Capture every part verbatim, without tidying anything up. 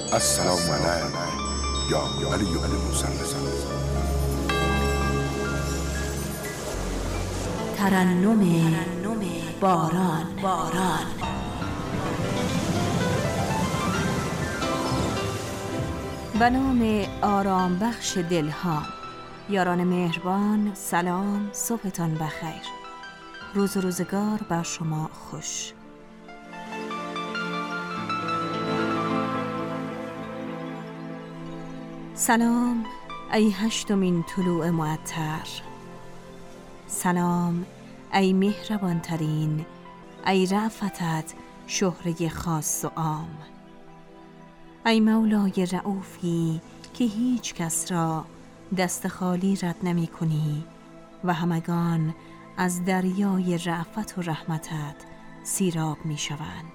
السلام علیک یا علی بن موسی الرضا. ترنم باران باران به نام آرام بخش دلها. یاران مهربان، سلام، صبحتان بخیر. روز و روزگار بر شما خوش. سلام ای هشتمین طلوع معطر، سلام ای مهربان ترین، ای رأفتت شهره خاص و عام، ای مولای رئوفی که هیچ کس را دست خالی رد نمی کنی و همگان از دریای رأفت و رحمتت سیراب می شوند.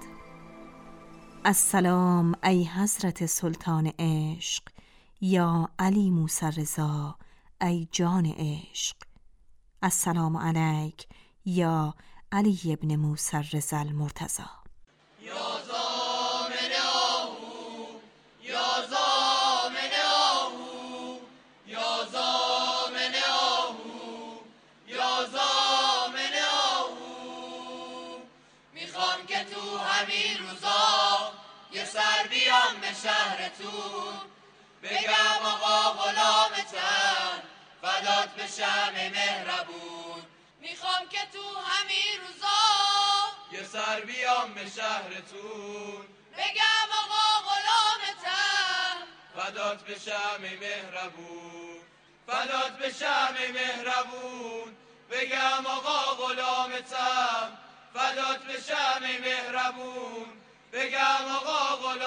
السلام ای حضرت سلطان عشق، یا علی موسی الرضا، ای جان عشق. السلام علیک یا علی ابن موسی الرضا المرتضی. یا زامن آهو، یا زامن آهو، یا زامن آهو، یا زامن آهو. میخوام که تو همین روزا یه سر بیام به شهرتون، بگم آقا غلامتم فدات بشم مهربون. میخوام که تو همین روزا یه سر بیام به شهرتون، بگم آقا غلامتم فدات بشم مهربون. فدات بشم مهربون، بگم آقا غلامتم فدات بشم مهربون، بگم آقا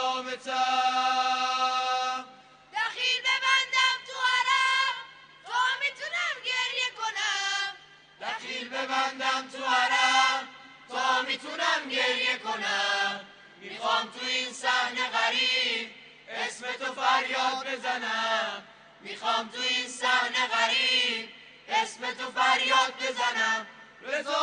غلامتم. دخیل ببندم تو حرم تا میتونم گریه کنم، دخیل ببندم تو حرم تا میتونم گریه کنم. میخوام تو این صحنه غریب اسم تو فریاد بزنم، میخوام تو این صحنه غریب اسم تو فریاد بزنم. رضا.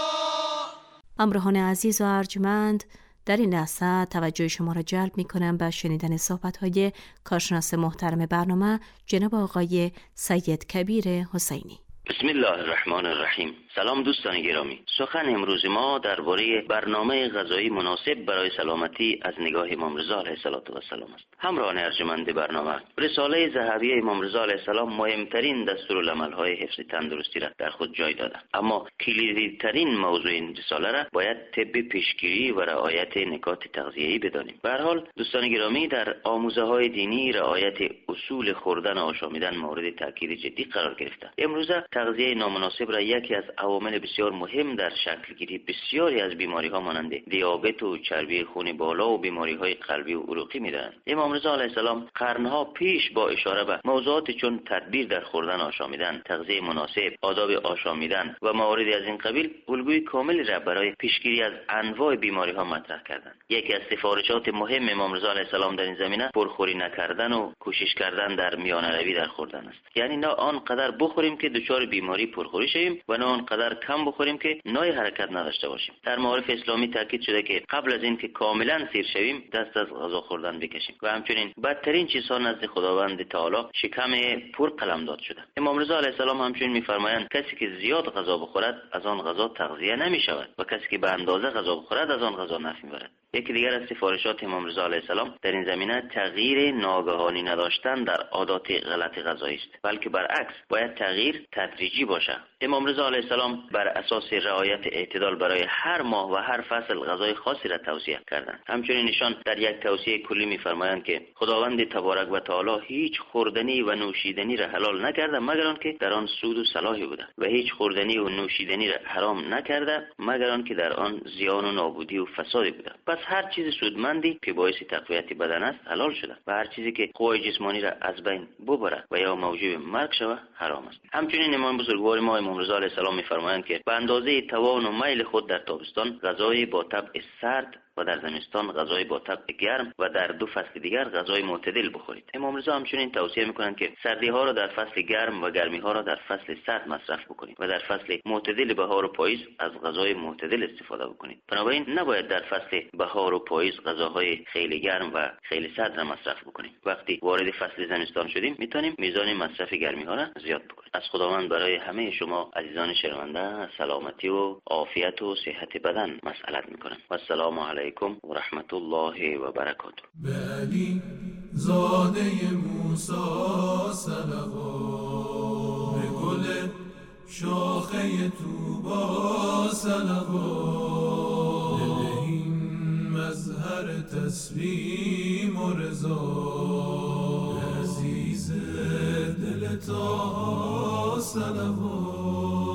همراهان عزیز و ارجمند، در این لحظه توجه شما را جلب می کنم به شنیدن صحبت‌های کارشناس محترم برنامه جناب آقای سید کبیر حسینی. بسم الله الرحمن الرحیم. سلام دوستان گرامی. سخن امروز ما درباره برنامه غذایی مناسب برای سلامتی از نگاه امام رضا علیه السلام است. همراهان ارجمند برنامه، رساله ذهبیه امام رضا علیه السلام مهمترین دستورالعمل‌های حفظ تندرستی را در خود جای داده، اما کلیدی‌ترین موضوع این رساله را باید طب پیشگیری و رعایت نکات تغذیه‌ای بدانیم. به هر حال دوستان گرامی، در آموزه‌های دینی رعایت اصول خوردن و آشامیدن مورد تاکید جدی قرار گرفته. امروزه تغذیه نامناسب را یکی از عوامل بسیار مهم در شکل گیری بسیاری از بیماری‌ها مانند دیابت و چربی خون بالا و بیماری‌های قلبی و عروقی می‌دانند. امام رضا علیه السلام قرن‌ها پیش با اشاره به موضوعات چون تدبیر در خوردن آشامیدن، تغذیه مناسب، آداب آشامیدن و مواردی از این قبیل الگوی کاملی را برای پیشگیری از انواع بیماری‌ها مطرح کردند. یکی از سفارشات مهم امام رضا علیه السلام در این زمینه پرخوری نکردن و کوشش کردن در میانه‌روی در خوردن است. یعنی نه آنقدر بخوریم که دچار بیماری پرخوری شویم و نه آنقدر کم بخوریم که نوع حرکت نداشته باشیم. در معارف اسلامی تاکید شده که قبل از اینکه کاملا سیر شویم دست از غذا خوردن بکشیم و همچنین بدترین چیزها نزد خداوند تعالی شکم پر قلمداد شده. امام رضا علیه السلام همچنین می‌فرمایند کسی که زیاد غذا بخورد از آن غذا تغذیه نمی‌شود و کسی که به اندازه غذا بخورد از آن غذا نفع می‌برد. یکی دیگر از سفارشات امام رضا علیه السلام در این زمینه تغییر ناگهانی نداشتن در عادات غلط غذایی است، بلکه برعکس باید تغییر تدریجی باشد. امام رضا علیه السلام بر اساس رعایت اعتدال برای هر ماه و هر فصل غذای خاصی را توصیه کردند. همچنین ایشان در یک توصیه کلی می‌فرمایند که خداوند تبارک و تعالی هیچ خوردنی و نوشیدنی را حلال نکرده مگر آنکه در آن سود و صلاحی بوده و هیچ خوردنی و نوشیدنی را حرام نکرده مگر آنکه در آن زیان و نابودی و فسادی بوده. پس هر چیز سودمندی که باعث تقویت بدن است حلال شده و هر چیزی که قوای جسمانی را از بین ببره و یا موجب مرگ شود حرام است. همچنین امام بزرگوار ما امام رضا علیه السلام می‌فرمایند که به اندازه توان و میل خود در تابستان غذای با طبع سرد و در زمستان غذای با طبع گرم و در دو فصل دیگر غذای معتدل بخورید. امام رضا همچنین توصیه میکنند که سردی ها را در فصل گرم و گرمی ها را در فصل سرد مصرف بکنید و در فصل معتدل بهار و پاییز از غذای معتدل استفاده بکنید. بنابراین نباید در فصل بهار و پاییز غذاهای خیلی گرم و خیلی سرد را مصرف بکنیم. وقتی وارد فصل زمستان شدیم میتونیم میزان مصرف گرمی ها را زیاد بکنیم. از خداوند برای همه شما عزیزان شنونده سلامتی و عافیت و صحت بدن مسئلت میکنم. و السلام علیکم و رحمت الله و برکاته. به علی زاده موسی صلوات، به گل شاخه طوبی صلوات، به این مظهر تسلیم و رضا، عزیز دل طه صلوات.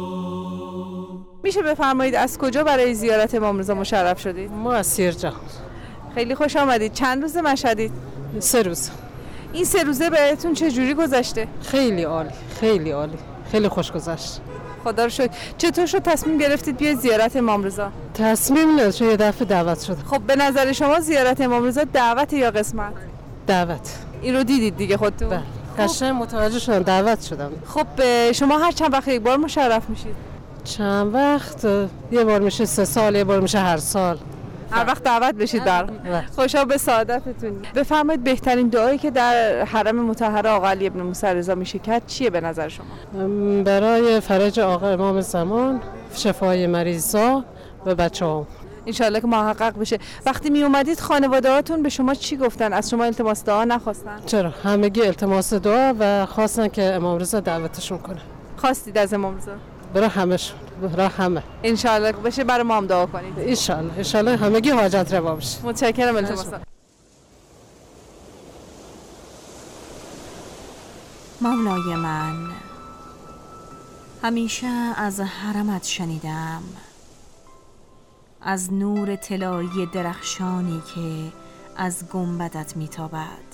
میشه بفرمایید از کجا برای زیارت امام رضا مشرف شدید؟ ما از سیرجان. خیلی خوش آمدید. چند روز مشهدید؟ سه روز. این سه روزه بهتون چه جوری گذشته؟ خیلی عالی، خیلی عالی، خیلی خوش گذشت. خدا رو شکر. چطور شد تصمیم گرفتید بیاید زیارت امام رضا؟ تصمیم نه، چون یه دفعه دعوت شد. خب به نظر شما زیارت امام رضا دعوت یا قسمت؟ دعوت. این رو دیدید دیگه خودتون؟ بله. قشنگ متوجه شدم دعوت شدم. خب شما هر چند وقت یک بار مشرف میشید؟ چند وقت؟ یه بار میشه سه سال، یه بار میشه هر سال. هر وقت دعوت بشید بر. خوشا به سعادتتون. بفرمایید بهترین دعایی که در حرم مطهر آقا علی ابن موسی رضا میشه کرد چیه به نظر شما؟ برای فرج آقا امام زمان، شفای مریضا و بچه‌ها. انشالله که محقق بشه. وقتی می اومدید خانواده‌هاتون به شما چی گفتن؟ از شما التماس دعا نخواستن؟ چرا؟ همگی التماس دعا و خواستن که امام رضا دعوتشون کنه. خواستید از امام رضا؟ برای همشون، برای همه. انشالله بشه برای ما هم دعا کنید. انشالله، انشالله همگی حاجت روا بشه. متشکرم. التماس. مولای من، همیشه از حرمت شنیدم، از نور طلایی درخشانی که از گنبدت میتابد،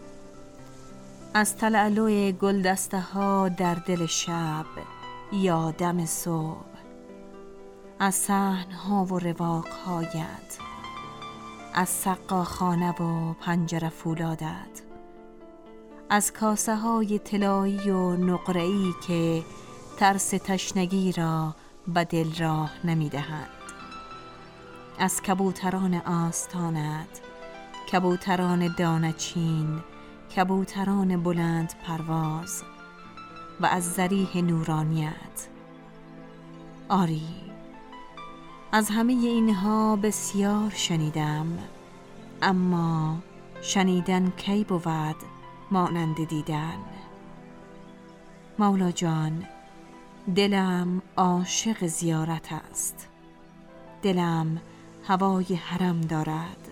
از تلالوی گلدسته ها در دل شب یا دم صبح، از صحن ها و رواق هایت، از سقا خانه و پنجره فولادت، از کاسه های طلایی و نقره‌ای که ترس تشنگی را به دل راه نمی دهند، از کبوتران آستانت، کبوتران دانچین، کبوتران بلند پرواز و از ذریح نورانیت. آری، از همه اینها بسیار شنیدم، اما شنیدن کی بود مانند دیدن. مولا جان، دلم عاشق زیارت است، دلم هوای حرم دارد.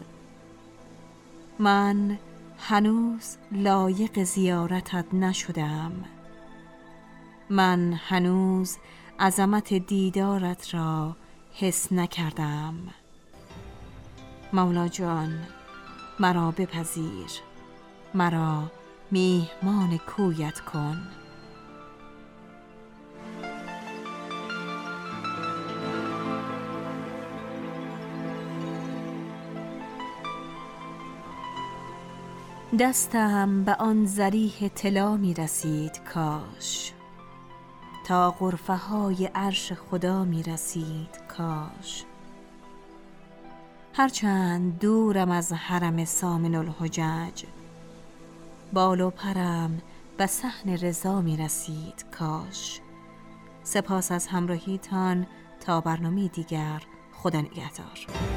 من هنوز لایق زیارتت نشدم، من هنوز عظمت دیدارت را حس نکردم. مولا جان، مرا بپذیر، مرا میهمان کویت کن. دستم به آن ذریح طلا می رسید کاش، تا غرفه های عرش خدا می رسید کاش. هرچند دورم از حرم سامن الحجج، بال و پرم به صحن رضا می رسید کاش. سپاس از همراهیتان، تا برنامه دیگر، خدا نگهدار.